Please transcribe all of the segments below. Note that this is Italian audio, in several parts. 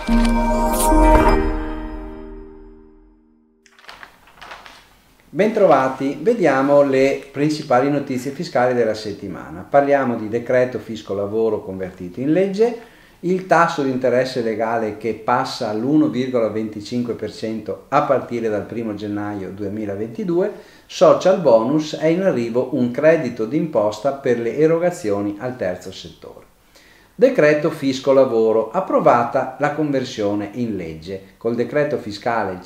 Bentrovati, vediamo le principali notizie fiscali della settimana. Parliamo di decreto fisco lavoro convertito in legge, il tasso di interesse legale che passa all'1,25% a partire dal 1 gennaio 2022, social bonus, è in arrivo un credito d'imposta per le erogazioni al terzo settore. Decreto fisco lavoro, approvata la conversione in legge. Col decreto fiscale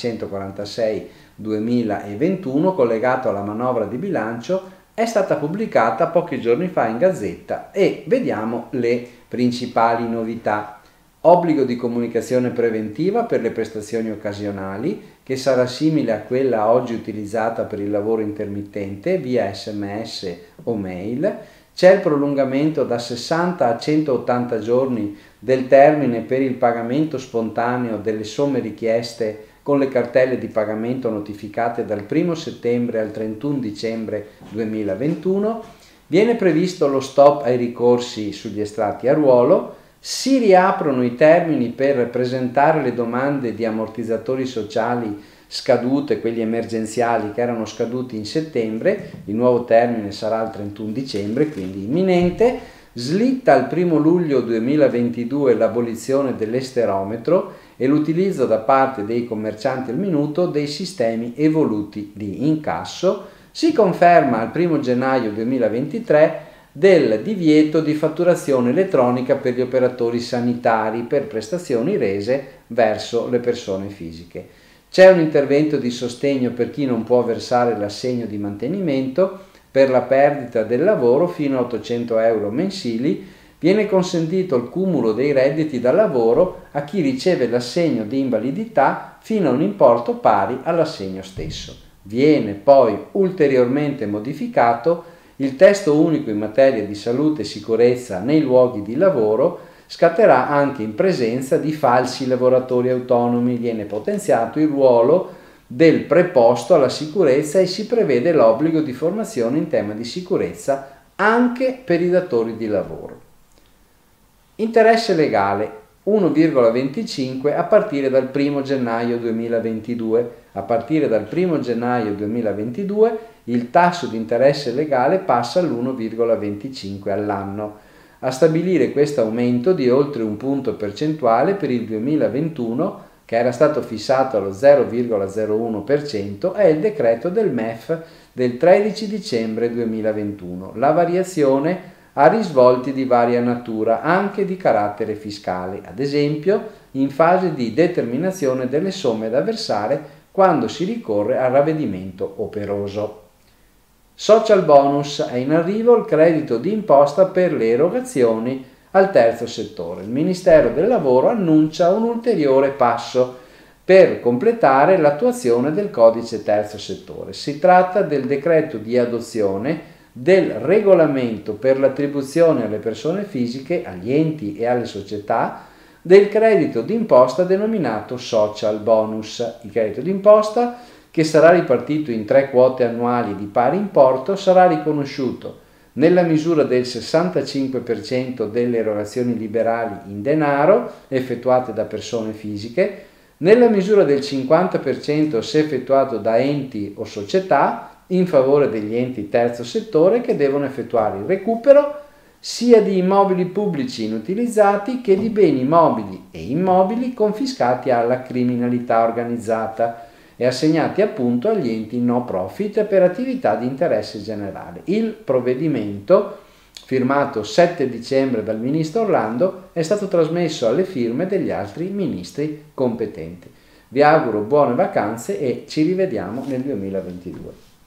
146/2021, collegato alla manovra di bilancio, è stata pubblicata pochi giorni fa in Gazzetta e vediamo le principali novità. Obbligo di comunicazione preventiva per le prestazioni occasionali, che sarà simile a quella oggi utilizzata per il lavoro intermittente via SMS o mail. C'è il prolungamento da 60 a 180 giorni del termine per il pagamento spontaneo delle somme richieste con le cartelle di pagamento notificate dal 1 settembre al 31 dicembre 2021. Viene previsto lo stop ai ricorsi sugli estratti a ruolo. Si riaprono i termini per presentare le domande di ammortizzatori sociali scadute, quelli emergenziali che erano scaduti in settembre. Il nuovo termine sarà il 31 dicembre, quindi imminente. Slitta al 1 luglio 2022 l'abolizione dell'esterometro e l'utilizzo da parte dei commercianti al minuto dei sistemi evoluti di incasso. Si conferma al 1 gennaio 2023 del divieto di fatturazione elettronica per gli operatori sanitari per prestazioni rese verso le persone fisiche. C'è un intervento di sostegno per chi non può versare l'assegno di mantenimento per la perdita del lavoro fino a 800 euro mensili. Viene consentito il cumulo dei redditi da lavoro a chi riceve l'assegno di invalidità fino a un importo pari all'assegno stesso. Viene poi ulteriormente modificato il testo unico in materia di salute e sicurezza nei luoghi di lavoro. Scatterà anche in presenza di falsi lavoratori autonomi. Viene potenziato il ruolo del preposto alla sicurezza e si prevede l'obbligo di formazione in tema di sicurezza anche per i datori di lavoro. Interesse legale 1,25 a partire dal 1 gennaio 2022. A partire dal 1 gennaio 2022 il tasso di interesse legale passa all'1,25 all'anno. A stabilire questo aumento di oltre un punto percentuale per il 2021, che era stato fissato allo 0,01%, è il decreto del MEF del 13 dicembre 2021. La variazione ha risvolti di varia natura, anche di carattere fiscale, ad esempio in fase di determinazione delle somme da versare quando si ricorre al ravvedimento operoso. Social bonus, è in arrivo il credito di imposta per le erogazioni al terzo settore. Il Ministero del Lavoro annuncia un ulteriore passo per completare l'attuazione del codice terzo settore. Si tratta del decreto di adozione del regolamento per l'attribuzione alle persone fisiche, agli enti e alle società del credito d'imposta denominato social bonus. Il credito d'imposta, che sarà ripartito in 3 quote annuali di pari importo, sarà riconosciuto nella misura del 65% delle erogazioni liberali in denaro effettuate da persone fisiche, nella misura del 50% se effettuato da enti o società in favore degli enti terzo settore che devono effettuare il recupero sia di immobili pubblici inutilizzati che di beni mobili e immobili confiscati alla criminalità organizzata e assegnati appunto agli enti no profit per attività di interesse generale. Il provvedimento, firmato 7 dicembre dal ministro Orlando, è stato trasmesso alle firme degli altri ministri competenti. Vi auguro buone vacanze e ci rivediamo nel 2022.